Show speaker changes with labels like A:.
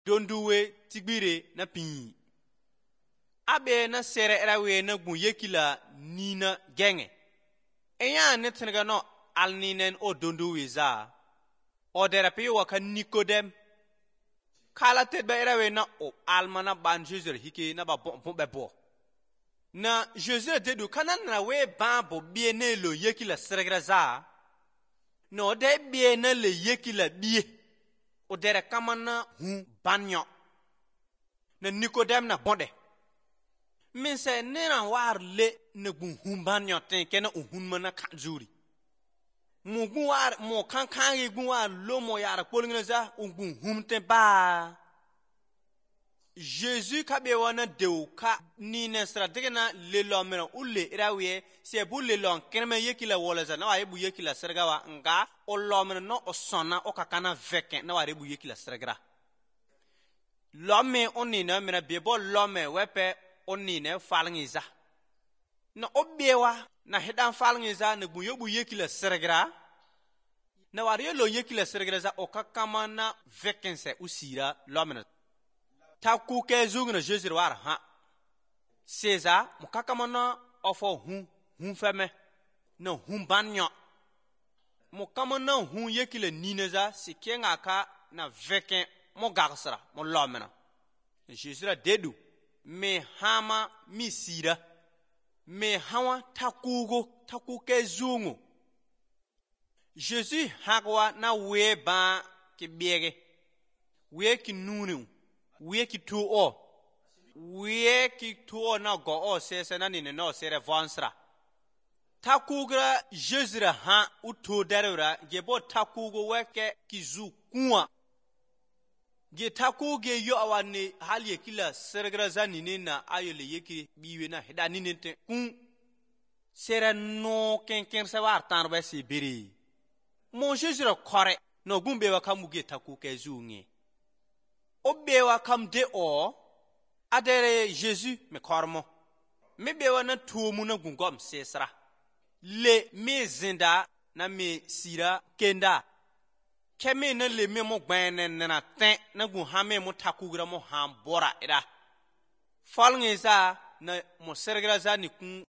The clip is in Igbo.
A: donduwe tigbire na pinyi. Abe na sere erawe na gun yekila nina genge. Eya netinga no alninen o donduwe za. O derape waka Nikodem. Kala tedba erawe na o almana ban Jésus hike na ba bon bebo. Na Jésus dedu kanan na we ban bo bie ne lo yekila seregra za. No de bie na le yekila bie. O dere kamana hu banyo. Na Nikodem na bonde. Min se nena war le ne gun hu banyo ten kena uhun mana kanjuri. Mo gun war mo kan gun war lo mo yara kolingna za gun hum ten ba. Jésus kabe wana deuka ni nesra degena le lomena ulle irawe se bu le lon kenme yekila wolaza na wa bu yekila sergawa nga o lomena no o sona o kakana veken na wa bu yekila sergra. Lome onni na mena bebo lome wepe onni ne falngiza. Na obewa na hedan falngiza na bu yekila sergra. Na wa lo yekila sergra za o kakama na vekense usira lomena. Ta kuke zung na Jésus war ha. Seza mukakamana ofo hun feme na hun banyo. Mukamana hun yekile nineza si kenga ka na veken mo gagsra mo lomena. Jésus ra dedu me hama misira me hawa takuke zungu. Jésus hagwa na we ba ki biege we ki nunu we ki tuo na go o se na ni no se revansra takugra Jésus ha uto derura gebo takugo weke kizu kuwa ge takuge yo awani hali kila sergra zani nina ayole yeki biwe na heda ninente kun sera no ken se war tanbe si biri mon Jésus ra kore no gumbe wa kamuge takuke zungi obewa kam de o adere Jésus me kormo me bewa na tuomu na gungom sesra le me zinda na me sira kenda keme na le me mo gbene na ten na gun ha me mo takugra mo hambora ira falngeza na mo sergra za ni kun